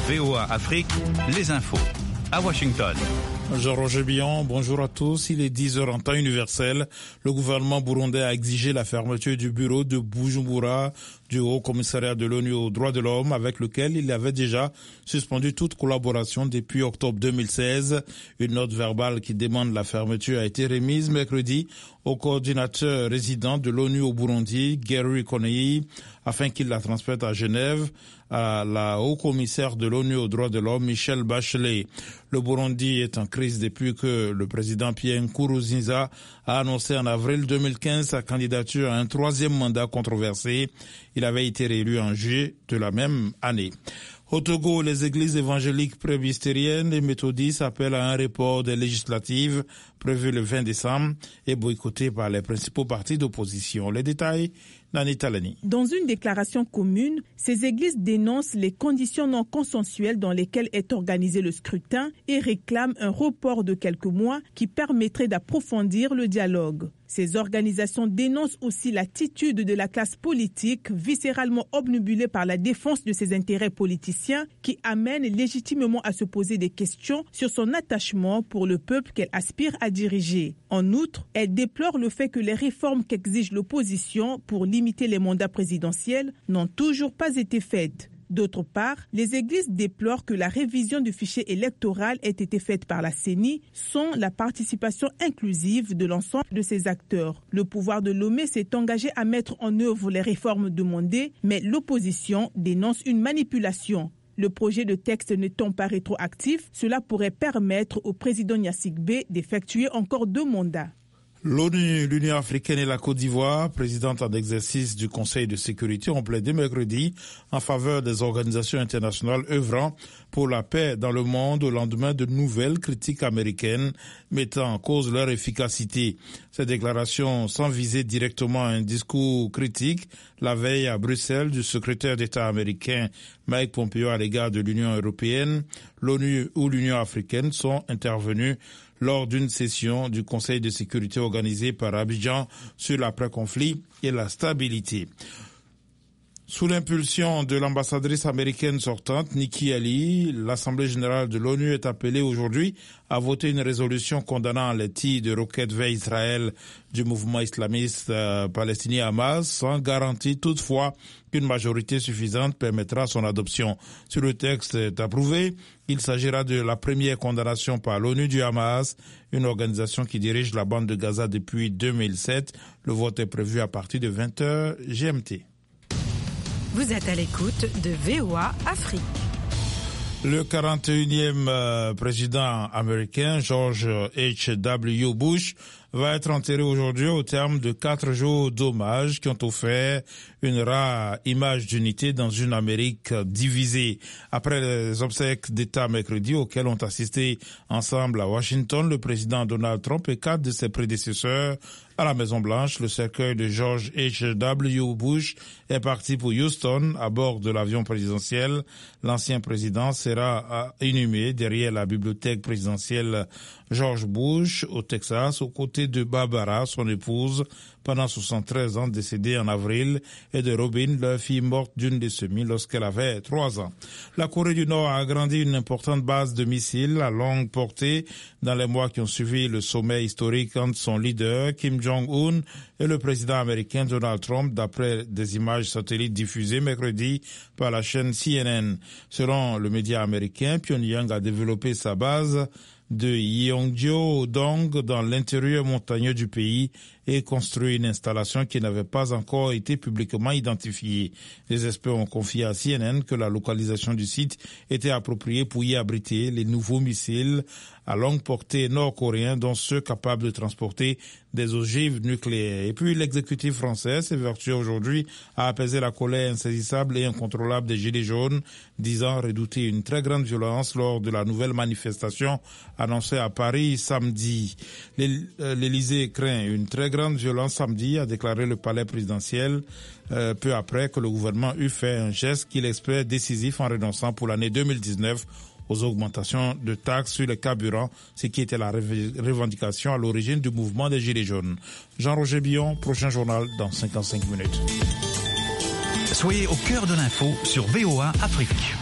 VOA Afrique, les infos. À Washington. Jean-Roger Billon, bonjour à tous. Il est 10h en temps universel. Le gouvernement burundais a exigé la fermeture du bureau de Bujumbura du Haut Commissariat de l'ONU aux droits de l'homme, avec lequel il avait déjà suspendu toute collaboration depuis octobre 2016. Une note verbale qui demande la fermeture a été remise mercredi au coordinateur résident de l'ONU au Burundi, Gary Coney, afin qu'il la transmette à Genève à la haut-commissaire de l'ONU aux droits de l'homme, Michelle Bachelet. Le Burundi est en crise depuis que le président Pierre Nkurunziza a annoncé en avril 2015 sa candidature à un troisième mandat controversé. Il avait été réélu en juillet de la même année. Au Togo, les églises évangéliques presbytériennes et méthodistes appellent à un report des législatives prévu le 20 décembre et boycotté par les principaux partis d'opposition. Les détails, Nani Talani. Dans une déclaration commune, ces églises dénoncent les conditions non consensuelles dans lesquelles est organisé le scrutin et réclament un report de quelques mois qui permettrait d'approfondir le dialogue. Ces organisations dénoncent aussi l'attitude de la classe politique viscéralement obnubilée par la défense de ses intérêts politiciens qui amène légitimement à se poser des questions sur son attachement pour le peuple qu'elle aspire à diriger. En outre, elle déplore le fait que les réformes qu'exige l'opposition pour limiter les mandats présidentiels n'ont toujours pas été faites. D'autre part, les églises déplorent que la révision du fichier électoral ait été faite par la CENI sans la participation inclusive de l'ensemble de ses acteurs. Le pouvoir de Lomé s'est engagé à mettre en œuvre les réformes demandées, mais l'opposition dénonce une manipulation. Le projet de texte n'étant pas rétroactif, cela pourrait permettre au président Gnassingbé d'effectuer encore 2 mandats. L'ONU, l'Union africaine et la Côte d'Ivoire, présidente en exercice du Conseil de sécurité, ont plaidé mercredi en faveur des organisations internationales œuvrant pour la paix dans le monde au lendemain de nouvelles critiques américaines mettant en cause leur efficacité. Ces déclarations sans viser directement un discours critique la veille à Bruxelles du secrétaire d'État américain Mike Pompeo à l'égard de l'Union européenne, l'ONU ou l'Union africaine sont intervenus lors d'une session du Conseil de sécurité organisée par Abidjan sur l'après-conflit et la stabilité. Sous l'impulsion de l'ambassadrice américaine sortante, Nikki Haley, l'Assemblée générale de l'ONU est appelée aujourd'hui à voter une résolution condamnant les tirs de roquettes vers Israël du mouvement islamiste palestinien Hamas, sans garantie toutefois qu'une majorité suffisante permettra son adoption. Si le texte est approuvé, il s'agira de la première condamnation par l'ONU du Hamas, une organisation qui dirige la bande de Gaza depuis 2007. Le vote est prévu à partir de 20h GMT. Vous êtes à l'écoute de VOA Afrique. Le 41e président américain, George H.W. Bush, va être enterré aujourd'hui au terme de 4 jours d'hommage qui ont offert une rare image d'unité dans une Amérique divisée. Après les obsèques d'État mercredi auxquelles ont assisté ensemble à Washington le président Donald Trump et 4 de ses prédécesseurs à la Maison-Blanche, le cercueil de George H.W. Bush est parti pour Houston à bord de l'avion présidentiel. L'ancien président sera inhumé derrière la bibliothèque présidentielle George Bush au Texas, aux côtés de Barbara, son épouse, pendant 73 ans, décédée en avril, et de Robin, leur fille morte d'une décennie lorsqu'elle avait 3 ans. La Corée du Nord a agrandi une importante base de missiles à longue portée dans les mois qui ont suivi le sommet historique entre son leader, Kim Jong-un, et le président américain Donald Trump, d'après des images satellites diffusées mercredi par la chaîne CNN. Selon le média américain, Pyongyang a développé sa base de Yeongjo-dong dans l'intérieur montagneux du pays et construit une installation qui n'avait pas encore été publiquement identifiée. Les experts ont confié à CNN que la localisation du site était appropriée pour y abriter les nouveaux missiles à longue portée nord-coréens, dont ceux capables de transporter des ogives nucléaires. Et puis l'exécutif français s'évertue aujourd'hui à apaiser la colère insaisissable et incontrôlable des Gilets jaunes, disant redouter une très grande violence lors de la nouvelle manifestation annoncée à Paris samedi. L'Élysée craint une très grande violence samedi, a déclaré le palais présidentiel, peu après que le gouvernement eut fait un geste qu'il espère décisif en renonçant pour l'année 2019 aux augmentations de taxes sur les carburants, ce qui était la revendication à l'origine du mouvement des Gilets jaunes. Jean-Roger Billon, prochain journal dans 55 minutes. Soyez au cœur de l'info sur VOA Afrique.